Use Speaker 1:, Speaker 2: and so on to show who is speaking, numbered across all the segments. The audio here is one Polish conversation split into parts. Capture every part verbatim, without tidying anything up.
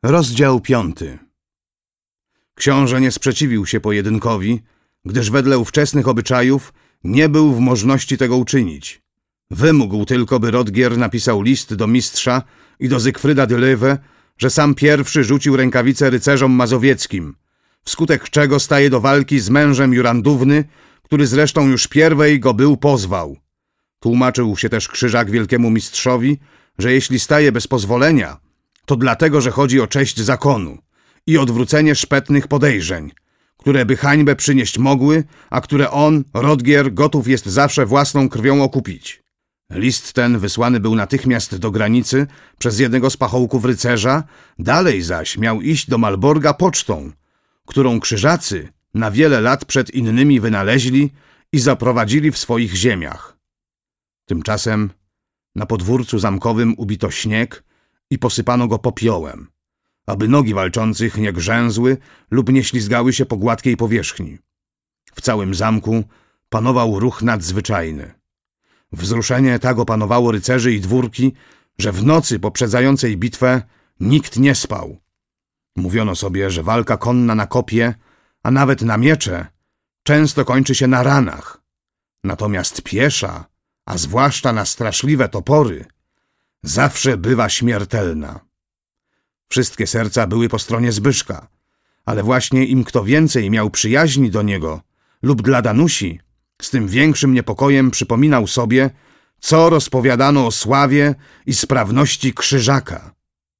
Speaker 1: Rozdział piąty. Książę nie sprzeciwił się pojedynkowi, gdyż wedle ówczesnych obyczajów nie był w możności tego uczynić. Wymógł tylko, by Rodgier napisał list do mistrza i do Zygfryda de Lewe, że sam pierwszy rzucił rękawice rycerzom mazowieckim, wskutek czego staje do walki z mężem Jurandówny, który zresztą już pierwej go był pozwał. Tłumaczył się też Krzyżak wielkiemu mistrzowi, że jeśli staje bez pozwolenia, to dlatego, że chodzi o cześć zakonu i odwrócenie szpetnych podejrzeń, które by hańbę przynieść mogły, a które on, Rodgier, gotów jest zawsze własną krwią okupić. List ten wysłany był natychmiast do granicy przez jednego z pachołków rycerza, dalej zaś miał iść do Malborga pocztą, którą Krzyżacy na wiele lat przed innymi wynaleźli i zaprowadzili w swoich ziemiach. Tymczasem na podwórcu zamkowym ubito śnieg i posypano go popiołem, aby nogi walczących nie grzęzły lub nie ślizgały się po gładkiej powierzchni. W całym zamku panował ruch nadzwyczajny. Wzruszenie tak opanowało rycerzy i dwórki, że w nocy poprzedzającej bitwę nikt nie spał. Mówiono sobie, że walka konna na kopie, a nawet na miecze, często kończy się na ranach. Natomiast piesza, a zwłaszcza na straszliwe topory, zawsze bywa śmiertelna. Wszystkie serca były po stronie Zbyszka, ale właśnie im kto więcej miał przyjaźni do niego lub dla Danusi, z tym większym niepokojem przypominał sobie, co rozpowiadano o sławie i sprawności Krzyżaka.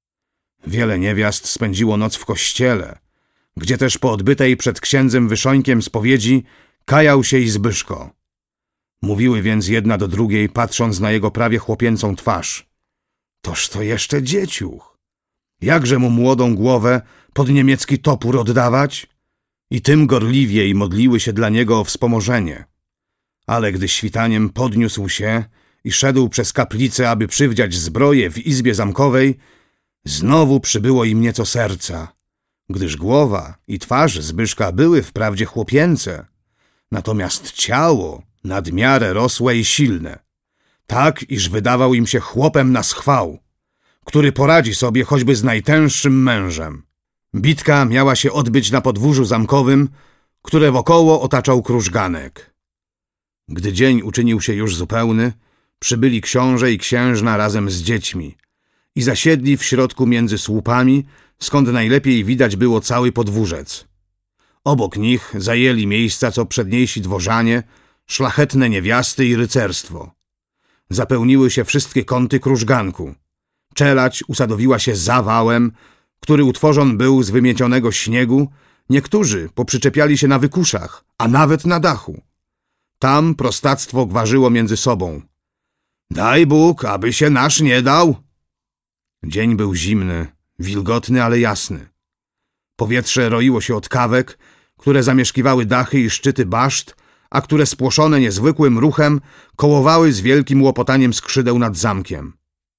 Speaker 1: Wiele niewiast spędziło noc w kościele, gdzie też po odbytej przed księdzem Wyszońkiem spowiedzi kajał się i Zbyszko. Mówiły więc jedna do drugiej, patrząc na jego prawie chłopięcą twarz: toż to jeszcze dzieciuch. Jakże mu młodą głowę pod niemiecki topór oddawać? I tym gorliwiej modliły się dla niego o wspomożenie. Ale gdy świtaniem podniósł się i szedł przez kaplicę, aby przywdziać zbroję w izbie zamkowej, znowu przybyło im nieco serca, gdyż głowa i twarz Zbyszka były wprawdzie chłopięce, natomiast ciało nadmiarę rosłe i silne, tak iż wydawał im się chłopem na schwał, który poradzi sobie choćby z najtęższym mężem. Bitka miała się odbyć na podwórzu zamkowym, które wokoło otaczał krużganek. Gdy dzień uczynił się już zupełny, przybyli książę i księżna razem z dziećmi i zasiedli w środku między słupami, skąd najlepiej widać było cały podwórzec. Obok nich zajęli miejsca co przedniejsi dworzanie, szlachetne niewiasty i rycerstwo. Zapełniły się wszystkie kąty krużganku. Czelać usadowiła się za wałem, który utworzon był z wymiecionego śniegu. Niektórzy poprzyczepiali się na wykuszach, a nawet na dachu. Tam prostactwo gwarzyło między sobą. Daj Bóg, aby się nasz nie dał. Dzień był zimny, wilgotny, ale jasny. Powietrze roiło się od kawek, które zamieszkiwały dachy i szczyty baszt, a które spłoszone niezwykłym ruchem kołowały z wielkim łopotaniem skrzydeł nad zamkiem.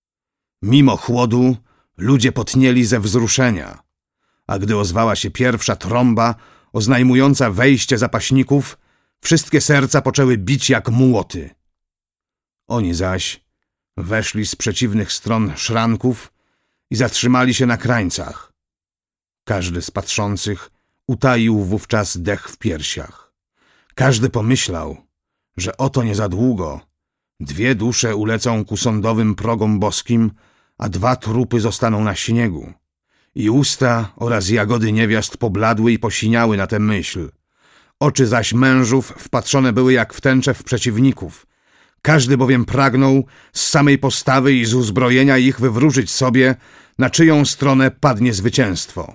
Speaker 1: Mimo chłodu ludzie potnieli ze wzruszenia, a gdy ozwała się pierwsza trąba oznajmująca wejście zapaśników, wszystkie serca poczęły bić jak młoty. Oni zaś weszli z przeciwnych stron szranków i zatrzymali się na krańcach. Każdy z patrzących utaił wówczas dech w piersiach. Każdy pomyślał, że oto nie za długo dwie dusze ulecą ku sądowym progom boskim, a dwa trupy zostaną na śniegu. I usta oraz jagody niewiast pobladły i posiniały na tę myśl. Oczy zaś mężów wpatrzone były jak w tęcze w przeciwników. Każdy bowiem pragnął z samej postawy i z uzbrojenia ich wywróżyć sobie, na czyją stronę padnie zwycięstwo.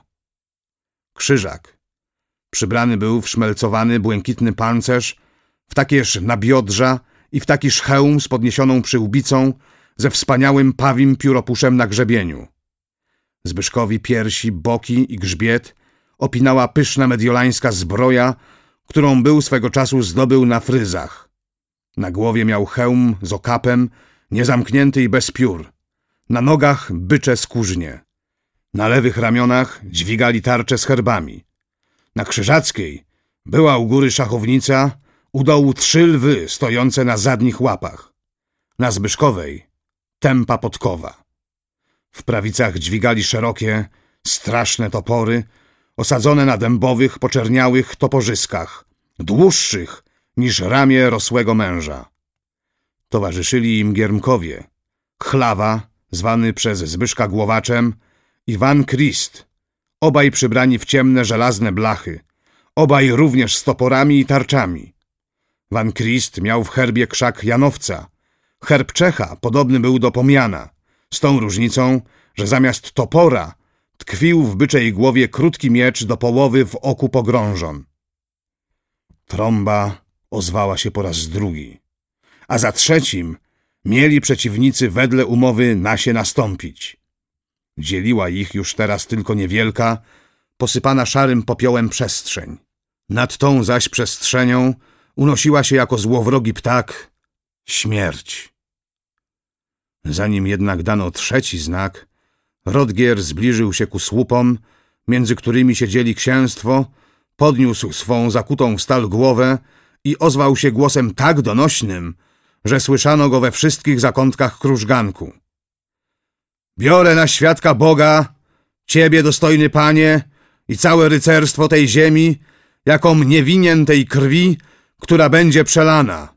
Speaker 1: Krzyżak przybrany był w szmelcowany, błękitny pancerz, w takież nabiodrza i w takiż hełm z podniesioną przyłbicą, ze wspaniałym pawim pióropuszem na grzebieniu. Zbyszkowi piersi, boki i grzbiet opinała pyszna mediolańska zbroja, którą był swego czasu zdobył na fryzach. Na głowie miał hełm z okapem, niezamknięty i bez piór. Na nogach bycze skórznie. Na lewych ramionach dźwigali tarcze z herbami. Na Krzyżackiej była u góry szachownica, u dołu trzy lwy stojące na zadnich łapach. Na Zbyszkowej tępa podkowa. W prawicach dźwigali szerokie, straszne topory, osadzone na dębowych, poczerniałych toporzyskach, dłuższych niż ramię rosłego męża. Towarzyszyli im giermkowie, Chlawa, zwany przez Zbyszka Głowaczem, i Van Christ, obaj przybrani w ciemne żelazne blachy, obaj również z toporami i tarczami. Van Christ miał w herbie krzak Janowca. Herb Czecha podobny był do pomiana, z tą różnicą, że zamiast topora tkwił w byczej głowie krótki miecz do połowy w oku pogrążon. Trąba ozwała się po raz drugi, a za trzecim mieli przeciwnicy wedle umowy na się nastąpić. Dzieliła ich już teraz tylko niewielka, posypana szarym popiołem przestrzeń. Nad tą zaś przestrzenią unosiła się jako złowrogi ptak śmierć. Zanim jednak dano trzeci znak, Rodgier zbliżył się ku słupom, między którymi siedzieli księstwo, podniósł swą zakutą w stal głowę i ozwał się głosem tak donośnym, że słyszano go we wszystkich zakątkach krużganku. Biorę na świadka Boga, ciebie, dostojny panie, i całe rycerstwo tej ziemi, jakom nie winien tej krwi, która będzie przelana.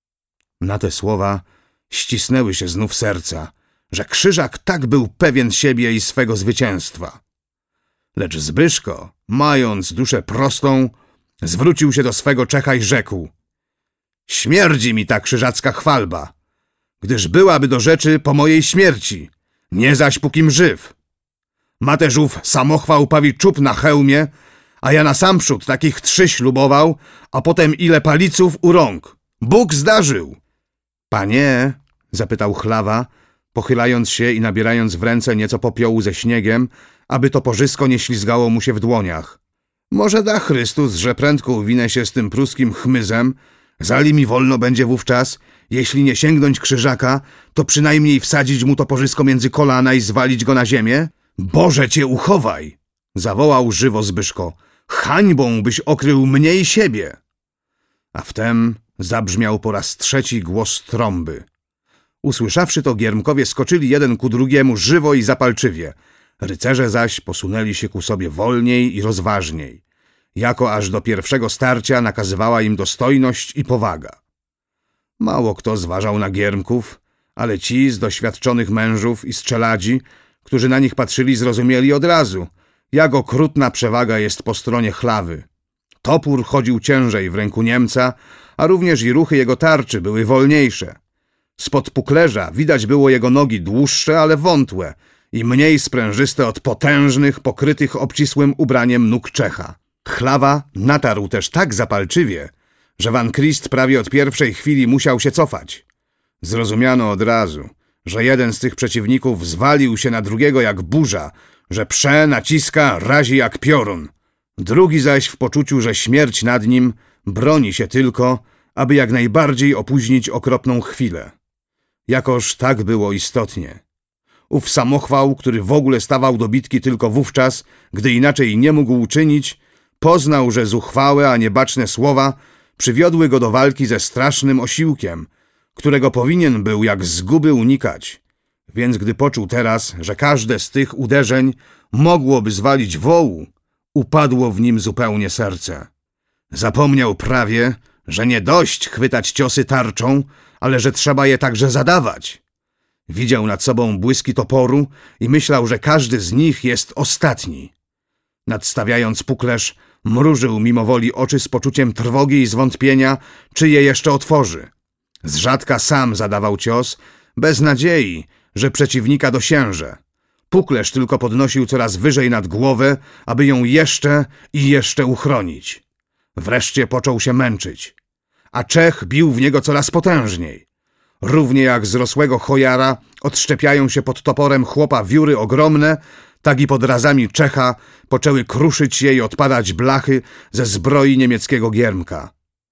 Speaker 1: Na te słowa ścisnęły się znów serca, że Krzyżak tak był pewien siebie i swego zwycięstwa. Lecz Zbyszko, mając duszę prostą, zwrócił się do swego Czecha i rzekł: śmierdzi mi ta krzyżacka chwalba, gdyż byłaby do rzeczy po mojej śmierci, nie zaś pókim żyw. Ma też ów samochwał pawi czub na hełmie, a ja na samprzód takich trzy ślubował, a potem ile paliców u rąk. Bóg zdarzył. Panie, zapytał Chlawa, pochylając się i nabierając w ręce nieco popiołu ze śniegiem, aby to pożysko nie ślizgało mu się w dłoniach. Może da Chrystus, że prędko uwinę się z tym pruskim chmyzem, zali mi wolno będzie wówczas, jeśli nie sięgnąć Krzyżaka, to przynajmniej wsadzić mu to pożysko między kolana i zwalić go na ziemię? Boże cię uchowaj! Zawołał żywo Zbyszko. Hańbą byś okrył mnie i siebie! A wtem zabrzmiał po raz trzeci głos trąby. Usłyszawszy to, giermkowie skoczyli jeden ku drugiemu żywo i zapalczywie. Rycerze zaś posunęli się ku sobie wolniej i rozważniej, jako aż do pierwszego starcia nakazywała im dostojność i powaga. Mało kto zważał na giermków, ale ci z doświadczonych mężów i strzeladzi, którzy na nich patrzyli, zrozumieli od razu, jak okrutna przewaga jest po stronie Chlawy. Topór chodził ciężej w ręku Niemca, a również i ruchy jego tarczy były wolniejsze. Spod puklerza widać było jego nogi dłuższe, ale wątłe i mniej sprężyste od potężnych, pokrytych obcisłym ubraniem nóg Czecha. Chlawa natarł też tak zapalczywie, że Van Christ prawie od pierwszej chwili musiał się cofać. Zrozumiano od razu, że jeden z tych przeciwników zwalił się na drugiego jak burza, że prze, naciska, razi jak piorun. Drugi zaś w poczuciu, że śmierć nad nim broni się tylko, aby jak najbardziej opóźnić okropną chwilę. Jakoż tak było istotnie. Ów samochwał, który w ogóle stawał do bitki tylko wówczas, gdy inaczej nie mógł uczynić, poznał, że zuchwałe, a niebaczne słowa przywiodły go do walki ze strasznym osiłkiem, którego powinien był jak zguby unikać. Więc gdy poczuł teraz, że każde z tych uderzeń mogłoby zwalić wołu, upadło w nim zupełnie serce. Zapomniał prawie, że nie dość chwytać ciosy tarczą, ale że trzeba je także zadawać. Widział nad sobą błyski toporu i myślał, że każdy z nich jest ostatni. Nadstawiając puklerz, mrużył mimowoli oczy z poczuciem trwogi i zwątpienia, czy je jeszcze otworzy. Zrzadka sam zadawał cios, bez nadziei, że przeciwnika dosięże. Puklerz tylko podnosił coraz wyżej nad głowę, aby ją jeszcze i jeszcze uchronić. Wreszcie począł się męczyć, a Czech bił w niego coraz potężniej. Równie jak z rosłego chojara odszczepiają się pod toporem chłopa wióry ogromne, tak i pod razami Czecha poczęły kruszyć jej odpadać blachy ze zbroi niemieckiego giermka.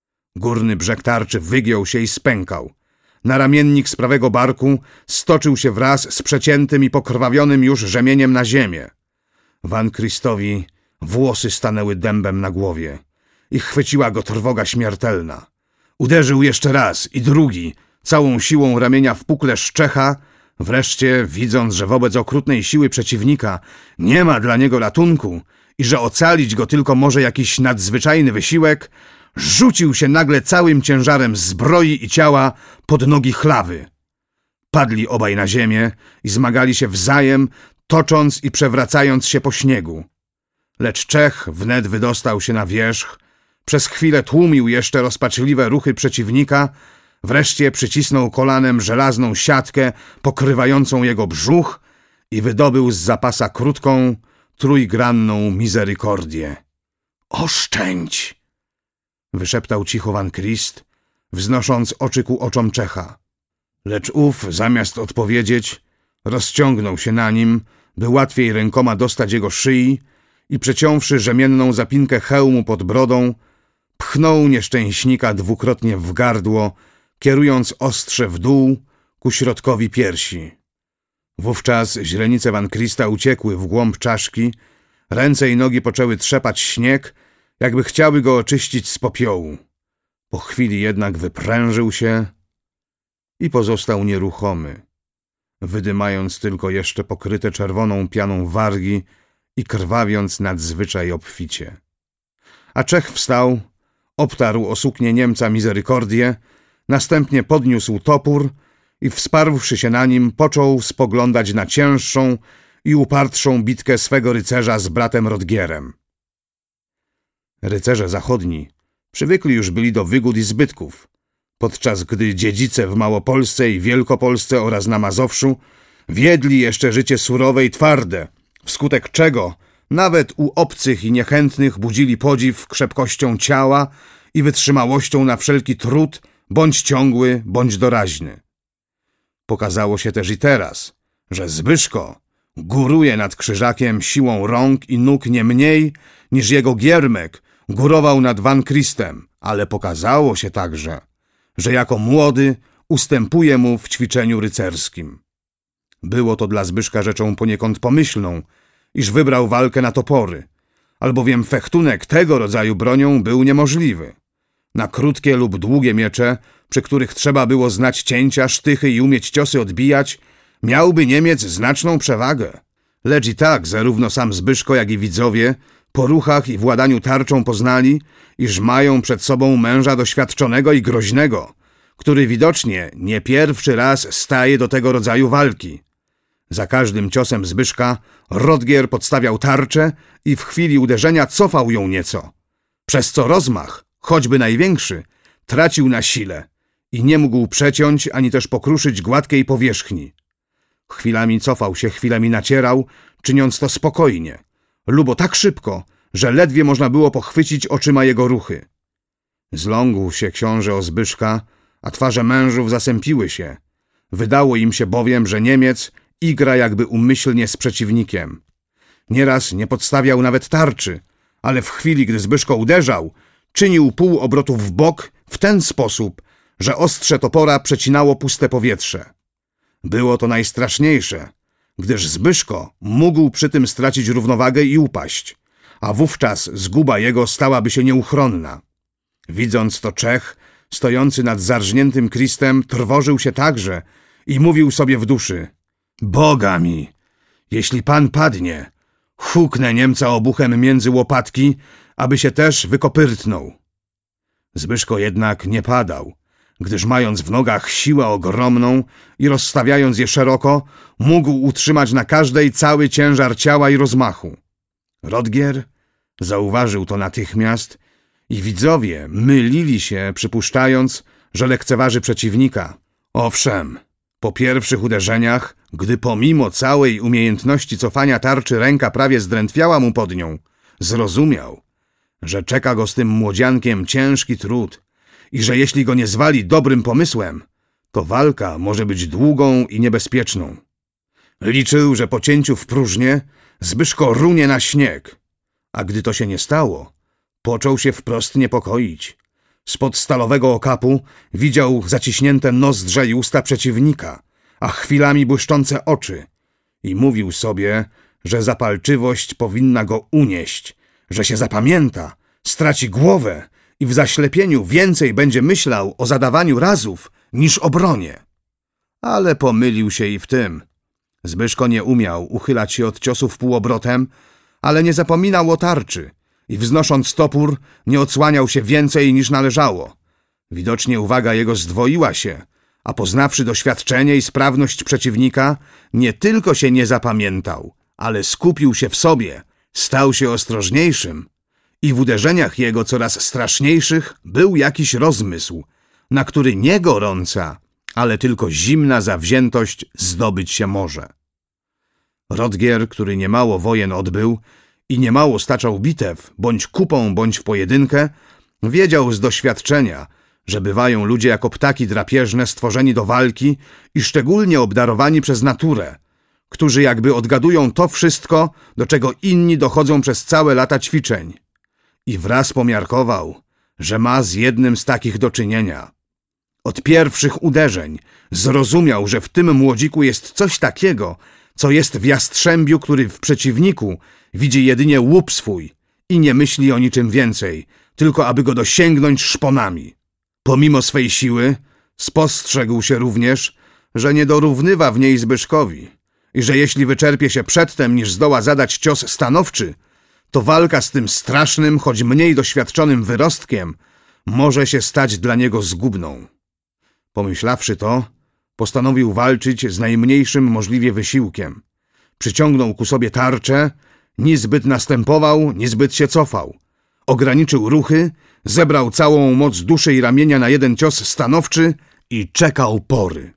Speaker 1: Górny brzeg tarczy wygiął się i spękał. Naramiennik z prawego barku stoczył się wraz z przeciętym i pokrwawionym już rzemieniem na ziemię. Van Christowi włosy stanęły dębem na głowie i chwyciła go trwoga śmiertelna. Uderzył jeszcze raz i drugi, całą siłą ramienia w puklerz Czecha, Wreszcie, widząc, że wobec okrutnej siły przeciwnika nie ma dla niego ratunku i że ocalić go tylko może jakiś nadzwyczajny wysiłek, rzucił się nagle całym ciężarem zbroi i ciała pod nogi Chlawy. Padli obaj na ziemię i zmagali się wzajem, tocząc i przewracając się po śniegu. Lecz Czech wnet wydostał się na wierzch, przez chwilę tłumił jeszcze rozpaczliwe ruchy przeciwnika, wreszcie przycisnął kolanem żelazną siatkę pokrywającą jego brzuch i wydobył z zapasa krótką, trójgranną mizerykordię. Oszczędź! Wyszeptał cicho Van Christ, wznosząc oczy ku oczom Czecha. Lecz ów, zamiast odpowiedzieć, rozciągnął się na nim, by łatwiej rękoma dostać jego szyi i przeciąwszy rzemienną zapinkę hełmu pod brodą, pchnął nieszczęśnika dwukrotnie w gardło, kierując ostrze w dół ku środkowi piersi. Wówczas źrenice Van Christa uciekły w głąb czaszki, ręce i nogi poczęły trzepać śnieg, jakby chciały go oczyścić z popiołu. Po chwili jednak wyprężył się i pozostał nieruchomy, wydymając tylko jeszcze pokryte czerwoną pianą wargi i krwawiąc nadzwyczaj obficie. A Czech wstał, obtarł o suknię Niemca mizerykordię, następnie podniósł topór i wsparłszy się na nim, począł spoglądać na cięższą i upartszą bitkę swego rycerza z bratem Rodgierem. Rycerze zachodni przywykli już byli do wygód i zbytków, podczas gdy dziedzice w Małopolsce i Wielkopolsce oraz na Mazowszu wiedli jeszcze życie surowe i twarde, wskutek czego nawet u obcych i niechętnych budzili podziw krzepkością ciała i wytrzymałością na wszelki trud, bądź ciągły, bądź doraźny. Pokazało się też i teraz, że Zbyszko góruje nad Krzyżakiem siłą rąk i nóg nie mniej, niż jego Giermek górował nad Van Christem, ale pokazało się także, że jako młody ustępuje mu w ćwiczeniu rycerskim. Było to dla Zbyszka rzeczą poniekąd pomyślną, iż wybrał walkę na topory, albowiem fechtunek tego rodzaju bronią był niemożliwy. Na krótkie lub długie miecze, przy których trzeba było znać cięcia, sztychy i umieć ciosy odbijać, miałby Niemiec znaczną przewagę. Lecz i tak zarówno sam Zbyszko, jak i widzowie po ruchach i władaniu tarczą poznali, iż mają przed sobą męża doświadczonego i groźnego, który widocznie nie pierwszy raz staje do tego rodzaju walki. Za każdym ciosem Zbyszka Rodgier podstawiał tarczę i w chwili uderzenia cofał ją nieco, przez co rozmach, choćby największy, tracił na sile i nie mógł przeciąć ani też pokruszyć gładkiej powierzchni. Chwilami cofał się, chwilami nacierał, czyniąc to spokojnie, lubo tak szybko, że ledwie można było pochwycić oczyma jego ruchy. Zląkł się książę o Zbyszka, a twarze mężów zasępiły się. Wydało im się bowiem, że Niemiec igra jakby umyślnie z przeciwnikiem. Nieraz nie podstawiał nawet tarczy, ale w chwili, gdy Zbyszko uderzał, czynił pół obrotu w bok w ten sposób, że ostrze topora przecinało puste powietrze. Było to najstraszniejsze, gdyż Zbyszko mógł przy tym stracić równowagę i upaść, a wówczas zguba jego stałaby się nieuchronna. Widząc to Czech, stojący nad zarżniętym Christem, trwożył się także i mówił sobie w duszy: Boga mi, jeśli pan padnie, huknę Niemca obuchem między łopatki, aby się też wykopyrtnął. Zbyszko jednak nie padał, gdyż mając w nogach siłę ogromną i rozstawiając je szeroko, mógł utrzymać na każdej cały ciężar ciała i rozmachu. Rodgier zauważył to natychmiast i widzowie mylili się, przypuszczając, że lekceważy przeciwnika. Owszem, po pierwszych uderzeniach, gdy pomimo całej umiejętności cofania tarczy ręka prawie zdrętwiała mu pod nią, zrozumiał, że czeka go z tym młodziankiem ciężki trud i że jeśli go nie zwali dobrym pomysłem, to walka może być długą i niebezpieczną. Liczył, że po cięciu w próżnię Zbyszko runie na śnieg, a gdy to się nie stało, począł się wprost niepokoić. Spod stalowego okapu widział zaciśnięte nozdrza i usta przeciwnika, a chwilami błyszczące oczy i mówił sobie, że zapalczywość powinna go unieść, że się zapamięta, straci głowę i w zaślepieniu więcej będzie myślał o zadawaniu razów niż obronie. Ale pomylił się i w tym. Zbyszko nie umiał uchylać się od ciosów półobrotem, ale nie zapominał o tarczy i wznosząc topór nie odsłaniał się więcej niż należało. Widocznie uwaga jego zdwoiła się, a poznawszy doświadczenie i sprawność przeciwnika, nie tylko się nie zapamiętał, ale skupił się w sobie, stał się ostrożniejszym i w uderzeniach jego coraz straszniejszych był jakiś rozmysł, na który nie gorąca, ale tylko zimna zawziętość zdobyć się może. Rodgier, który niemało wojen odbył i niemało staczał bitew, bądź kupą, bądź w pojedynkę, wiedział z doświadczenia, że bywają ludzie jako ptaki drapieżne stworzeni do walki i szczególnie obdarowani przez naturę, którzy jakby odgadują to wszystko, do czego inni dochodzą przez całe lata ćwiczeń. I wraz pomiarkował, że ma z jednym z takich do czynienia. Od pierwszych uderzeń zrozumiał, że w tym młodziku jest coś takiego, co jest w jastrzębiu, który w przeciwniku widzi jedynie łup swój i nie myśli o niczym więcej, tylko aby go dosięgnąć szponami. Pomimo swej siły spostrzegł się również, że nie dorównywa w niej Zbyszkowi i że jeśli wyczerpie się przedtem, niż zdoła zadać cios stanowczy, to walka z tym strasznym, choć mniej doświadczonym wyrostkiem może się stać dla niego zgubną. Pomyślawszy to, postanowił walczyć z najmniejszym możliwie wysiłkiem. Przyciągnął ku sobie tarczę, ni zbyt następował, ni zbyt się cofał. Ograniczył ruchy, zebrał całą moc duszy i ramienia na jeden cios stanowczy i czekał pory.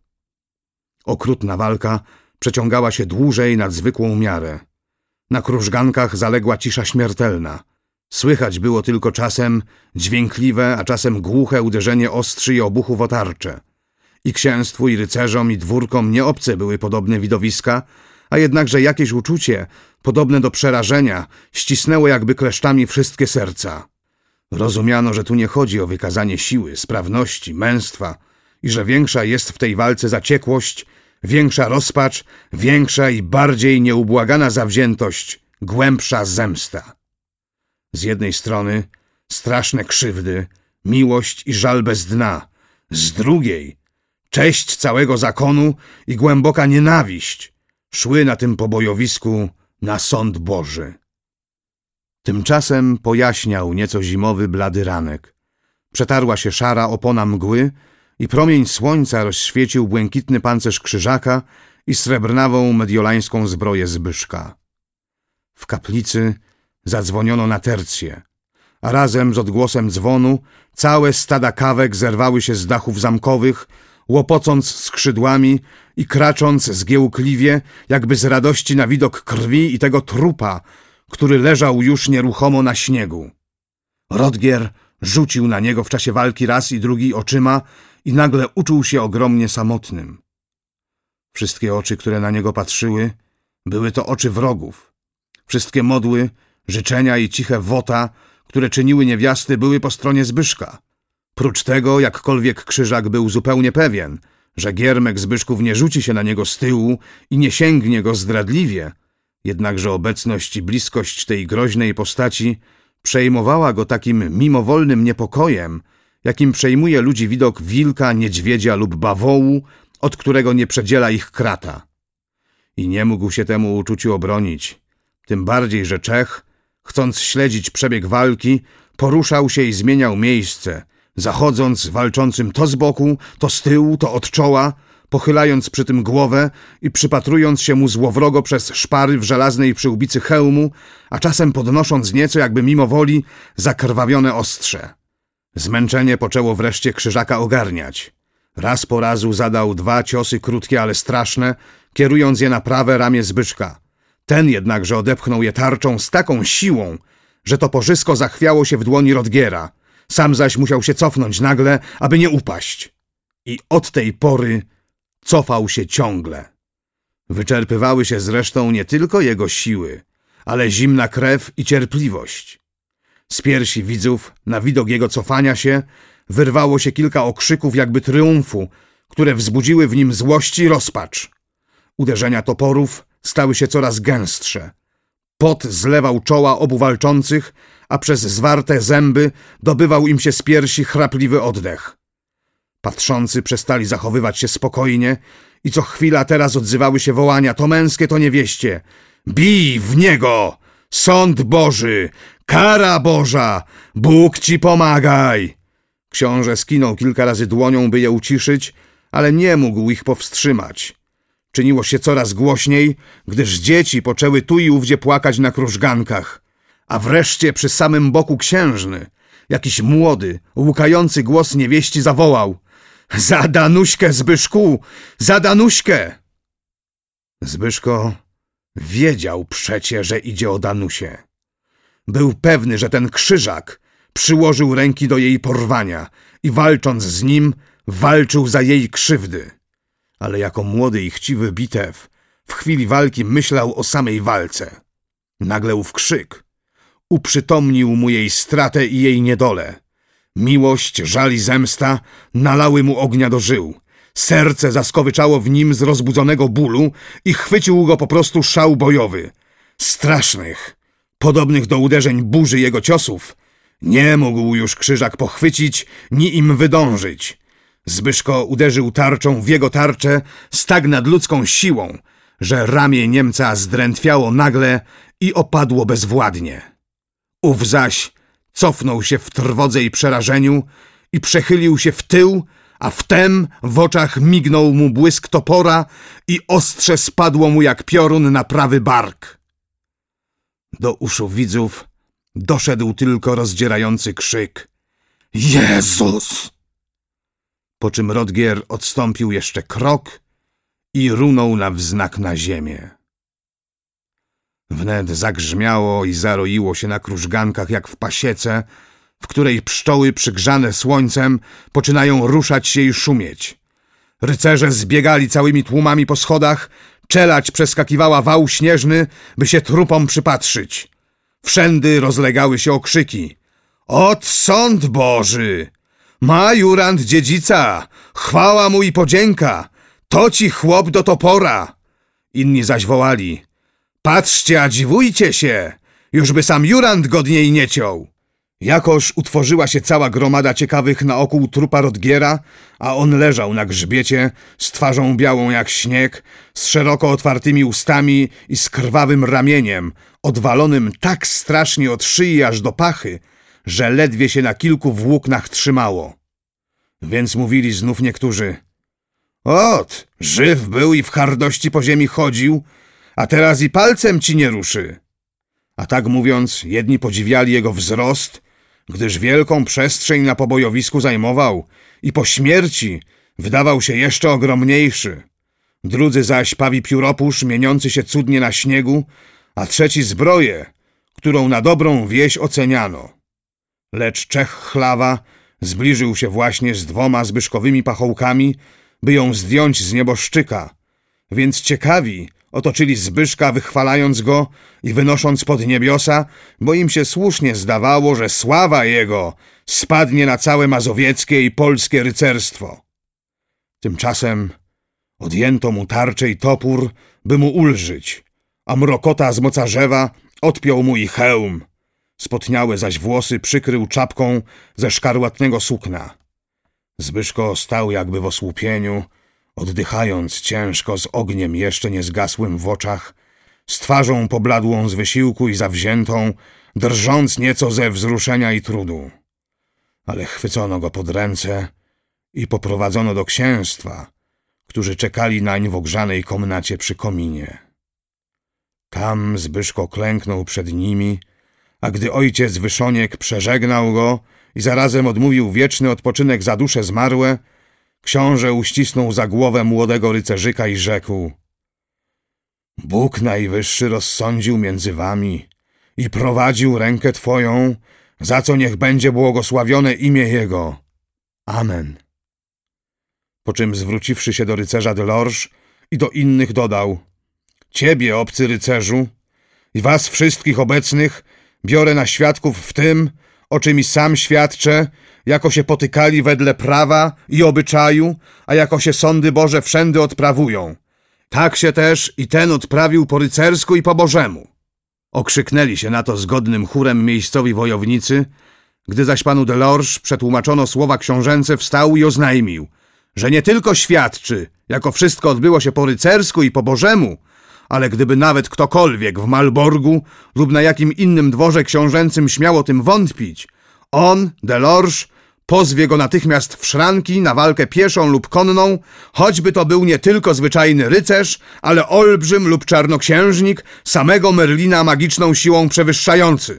Speaker 1: Okrutna walka przeciągała się dłużej nad zwykłą miarę. Na krużgankach zaległa cisza śmiertelna. Słychać było tylko czasem dźwiękliwe, a czasem głuche uderzenie ostrzy i obuchów o tarczę. I księstwu, i rycerzom, i dwórkom nie obce były podobne widowiska, a jednakże jakieś uczucie, podobne do przerażenia, ścisnęło jakby kleszczami wszystkie serca. Rozumiano, że tu nie chodzi o wykazanie siły, sprawności, męstwa i że większa jest w tej walce zaciekłość, większa rozpacz, większa i bardziej nieubłagana zawziętość, głębsza zemsta. Z jednej strony straszne krzywdy, miłość i żal bez dna, z drugiej cześć całego zakonu i głęboka nienawiść szły na tym pobojowisku na sąd Boży. Tymczasem pojaśniał nieco zimowy blady ranek. Przetarła się szara opona mgły i promień słońca rozświecił błękitny pancerz krzyżaka i srebrnawą mediolańską zbroję Zbyszka. W kaplicy zadzwoniono na tercję, a razem z odgłosem dzwonu całe stada kawek zerwały się z dachów zamkowych, łopocąc skrzydłami i kracząc zgiełkliwie, jakby z radości na widok krwi i tego trupa, który leżał już nieruchomo na śniegu. Rodgier rzucił na niego w czasie walki raz i drugi oczyma i nagle uczuł się ogromnie samotnym. Wszystkie oczy, które na niego patrzyły, były to oczy wrogów. Wszystkie modły, życzenia i ciche wota, które czyniły niewiasty, były po stronie Zbyszka. Prócz tego, jakkolwiek Krzyżak był zupełnie pewien, że giermek Zbyszków nie rzuci się na niego z tyłu i nie sięgnie go zdradliwie, jednakże obecność i bliskość tej groźnej postaci przejmowała go takim mimowolnym niepokojem, jakim przejmuje ludzi widok wilka, niedźwiedzia lub bawołu, od którego nie przedziela ich krata. I nie mógł się temu uczuciu obronić, tym bardziej, że Czech, chcąc śledzić przebieg walki, poruszał się i zmieniał miejsce, zachodząc walczącym to z boku, to z tyłu, to od czoła, pochylając przy tym głowę i przypatrując się mu złowrogo przez szpary w żelaznej przyłbicy hełmu, a czasem podnosząc nieco, jakby mimo woli, zakrwawione ostrze. Zmęczenie poczęło wreszcie Krzyżaka ogarniać. Raz po razu zadał dwa ciosy krótkie, ale straszne, kierując je na prawe ramię Zbyszka. Ten jednakże odepchnął je tarczą z taką siłą, że to porzysko zachwiało się w dłoni Rodgiera. Sam zaś musiał się cofnąć nagle, aby nie upaść. I od tej pory cofał się ciągle. Wyczerpywały się zresztą nie tylko jego siły, ale zimna krew i cierpliwość. Z piersi widzów, na widok jego cofania się, wyrwało się kilka okrzyków jakby triumfu, które wzbudziły w nim złość i rozpacz. Uderzenia toporów stały się coraz gęstsze. Pot zlewał czoła obu walczących, a przez zwarte zęby dobywał im się z piersi chrapliwy oddech. Patrzący przestali zachowywać się spokojnie i co chwila teraz odzywały się wołania, to męskie, to niewieście. Bij w niego! Sąd Boży! Kara Boża! Bóg ci pomagaj! Książę skinął kilka razy dłonią, by je uciszyć, ale nie mógł ich powstrzymać. Czyniło się coraz głośniej, gdyż dzieci poczęły tu i ówdzie płakać na krużgankach. A wreszcie przy samym boku księżny jakiś młody, łukający głos niewieści zawołał: za Danuśkę, Zbyszku! Za Danuśkę! Zbyszko wiedział przecie, że idzie o Danusię. Był pewny, że ten krzyżak przyłożył ręki do jej porwania i walcząc z nim, walczył za jej krzywdy. Ale jako młody i chciwy bitew w chwili walki myślał o samej walce. Nagle ów krzyk uprzytomnił mu jej stratę i jej niedolę. Miłość, żal i zemsta nalały mu ognia do żył. Serce zaskowyczało w nim z rozbudzonego bólu i chwycił go po prostu szał bojowy. Strasznych, podobnych do uderzeń burzy jego ciosów, nie mógł już krzyżak pochwycić, ni im wydążyć. Zbyszko uderzył tarczą w jego tarczę z tak nadludzką siłą, że ramię Niemca zdrętwiało nagle i opadło bezwładnie. Ów zaś cofnął się w trwodze i przerażeniu i przechylił się w tył, a wtem w oczach mignął mu błysk topora i ostrze spadło mu jak piorun na prawy bark. Do uszu widzów doszedł tylko rozdzierający krzyk: Jezus! Po czym Rodgier odstąpił jeszcze krok i runął na wznak na ziemię. Wnet zagrzmiało i zaroiło się na krużgankach jak w pasiece, w której pszczoły przygrzane słońcem poczynają ruszać się i szumieć. Rycerze zbiegali całymi tłumami po schodach, czelać przeskakiwała wał śnieżny, by się trupom przypatrzyć. Wszędy rozlegały się okrzyki: Ot sąd Boży! Ma Jurand dziedzica! Chwała mu i podzięka! To ci chłop do topora! Inni zaś wołali: Patrzcie, a dziwujcie się! Jużby sam Jurand godniej nie ciął! Jakoż utworzyła się cała gromada ciekawych naokół trupa Rodgiera, a on leżał na grzbiecie z twarzą białą jak śnieg, z szeroko otwartymi ustami i z krwawym ramieniem, odwalonym tak strasznie od szyi aż do pachy, że ledwie się na kilku włóknach trzymało. Więc mówili znów niektórzy: Ot, żyw był i w hardości po ziemi chodził, a teraz i palcem ci nie ruszy. A tak mówiąc, jedni podziwiali jego wzrost, gdyż wielką przestrzeń na pobojowisku zajmował i po śmierci wydawał się jeszcze ogromniejszy. Drudzy zaś pawi pióropusz mieniący się cudnie na śniegu, a trzeci zbroję, którą na dobrą wieś oceniano. Lecz Czech Chlawa zbliżył się właśnie z dwoma zbyszkowymi pachołkami, by ją zdjąć z nieboszczyka, więc ciekawi otoczyli Zbyszka, wychwalając go i wynosząc pod niebiosa, bo im się słusznie zdawało, że sława jego spadnie na całe mazowieckie i polskie rycerstwo. Tymczasem odjęto mu tarczę i topór, by mu ulżyć, a mrokota z mocarzewa odpiął mu i hełm. Spotniałe zaś włosy przykrył czapką ze szkarłatnego sukna. Zbyszko stał jakby w osłupieniu, oddychając ciężko z ogniem jeszcze nie zgasłym w oczach, z twarzą pobladłą z wysiłku i zawziętą, drżąc nieco ze wzruszenia i trudu. Ale chwycono go pod ręce i poprowadzono do księstwa, którzy czekali nań w ogrzanej komnacie przy kominie. Tam Zbyszko klęknął przed nimi, a gdy ojciec Wyszoniek przeżegnał go i zarazem odmówił wieczny odpoczynek za dusze zmarłe, książę uścisnął za głowę młodego rycerzyka i rzekł: Bóg Najwyższy rozsądził między wami i prowadził rękę twoją, za co niech będzie błogosławione imię Jego. Amen. Po czym zwróciwszy się do rycerza de Lorge i do innych dodał: Ciebie, obcy rycerzu, i was wszystkich obecnych biorę na świadków w tym, o czym i sam świadczę, jako się potykali wedle prawa i obyczaju, a jako się sądy Boże wszędy odprawują. Tak się też i ten odprawił po rycersku i po bożemu. Okrzyknęli się na to zgodnym chórem miejscowi wojownicy, gdy zaś panu de Lorge przetłumaczono słowa książęce, wstał i oznajmił, że nie tylko świadczy, jako wszystko odbyło się po rycersku i po bożemu, ale gdyby nawet ktokolwiek w Malborgu lub na jakim innym dworze książęcym śmiał o tym wątpić, on, Delorge, pozwie go natychmiast w szranki na walkę pieszą lub konną, choćby to był nie tylko zwyczajny rycerz, ale olbrzym lub czarnoksiężnik, samego Merlina magiczną siłą przewyższający.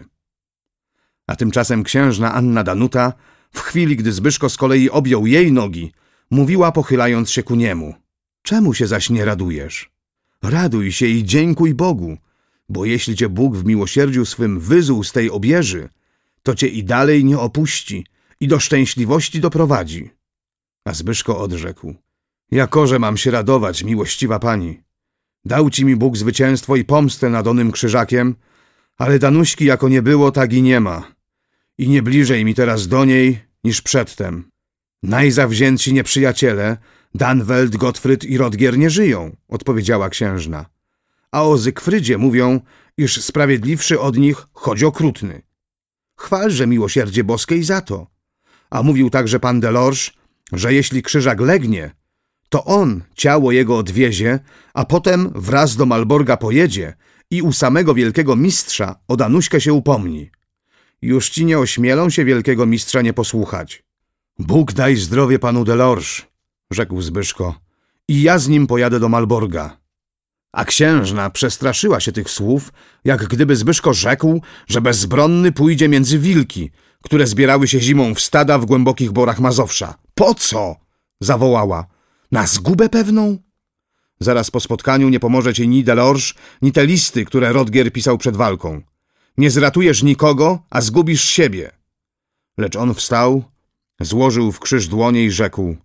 Speaker 1: A tymczasem księżna Anna Danuta, w chwili gdy Zbyszko z kolei objął jej nogi, mówiła, pochylając się ku niemu: czemu się zaś nie radujesz? Raduj się i dziękuj Bogu, bo jeśli cię Bóg w miłosierdziu swym wyzuł z tej obieży, to cię i dalej nie opuści i do szczęśliwości doprowadzi. A Zbyszko odrzekł: jakoże mam się radować, miłościwa pani. Dał ci mi Bóg zwycięstwo i pomstę nad onym krzyżakiem, ale Danuśki jako nie było, tak i nie ma. I nie bliżej mi teraz do niej niż przedtem. Najzawziętsi nieprzyjaciele, Danweld, Gottfried i Rodgier, nie żyją, odpowiedziała księżna. A o Zygfrydzie mówią, iż sprawiedliwszy od nich, choć okrutny. Chwalże miłosierdzie boskie i za to. A mówił także pan Delorge, że jeśli krzyżak legnie, to on ciało jego odwiezie, a potem wraz do Malborga pojedzie i u samego wielkiego mistrza o Danuśkę się upomni. Już ci nie ośmielą się wielkiego mistrza nie posłuchać. Bóg daj zdrowie panu Delorge, rzekł Zbyszko, i ja z nim pojadę do Malborga. A księżna przestraszyła się tych słów, jak gdyby Zbyszko rzekł, że bezbronny pójdzie między wilki, które zbierały się zimą w stada w głębokich borach Mazowsza. Po co? Zawołała. Na zgubę pewną? Zaraz po spotkaniu nie pomoże ci ni Delorge, ni te listy, które Rodgier pisał przed walką. Nie zratujesz nikogo, a zgubisz siebie. Lecz on wstał, złożył w krzyż dłonie i rzekł: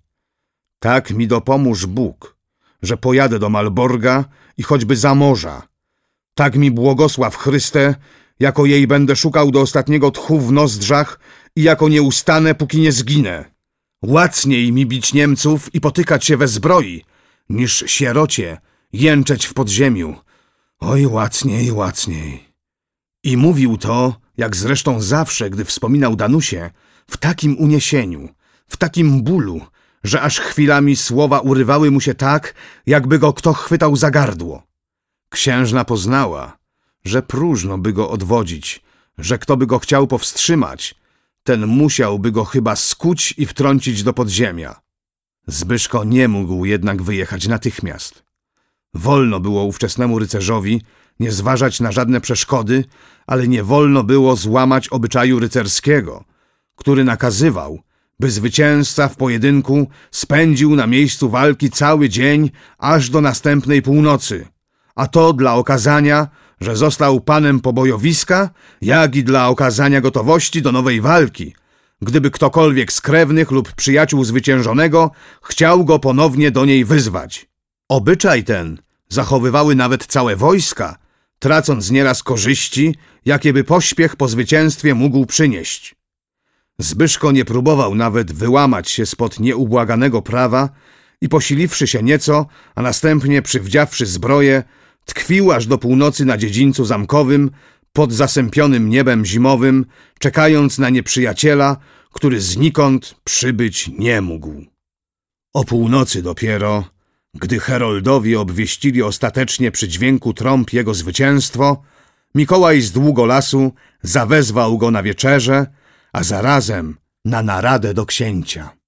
Speaker 1: tak mi dopomóż Bóg, że pojadę do Malborga i choćby za morza. Tak mi błogosław Chryste, jako jej będę szukał do ostatniego tchu w nozdrzach i jako nie ustanę, póki nie zginę. Łacniej mi bić Niemców i potykać się we zbroi, niż sierocie jęczeć w podziemiu. Oj, łacniej, łacniej. I mówił to, jak zresztą zawsze, gdy wspominał Danusię, w takim uniesieniu, w takim bólu, że aż chwilami słowa urywały mu się tak, jakby go kto chwytał za gardło. Księżna poznała, że próżno by go odwodzić, że kto by go chciał powstrzymać, ten musiałby go chyba skuć i wtrącić do podziemia. Zbyszko nie mógł jednak wyjechać natychmiast. Wolno było ówczesnemu rycerzowi nie zważać na żadne przeszkody, ale nie wolno było złamać obyczaju rycerskiego, który nakazywał, by zwycięzca w pojedynku spędził na miejscu walki cały dzień aż do następnej północy, a to dla okazania, że został panem pobojowiska, jak i dla okazania gotowości do nowej walki, gdyby ktokolwiek z krewnych lub przyjaciół zwyciężonego chciał go ponownie do niej wyzwać. Obyczaj ten zachowywały nawet całe wojska, tracąc nieraz korzyści, jakie by pośpiech po zwycięstwie mógł przynieść. Zbyszko nie próbował nawet wyłamać się spod nieubłaganego prawa i posiliwszy się nieco, a następnie przywdziawszy zbroję, tkwił aż do północy na dziedzińcu zamkowym, pod zasępionym niebem zimowym, czekając na nieprzyjaciela, który znikąd przybyć nie mógł. O północy dopiero, gdy heroldowie obwieścili ostatecznie przy dźwięku trąb jego zwycięstwo, Mikołaj z Długolasu zawezwał go na wieczerzę, a zarazem na naradę do księcia.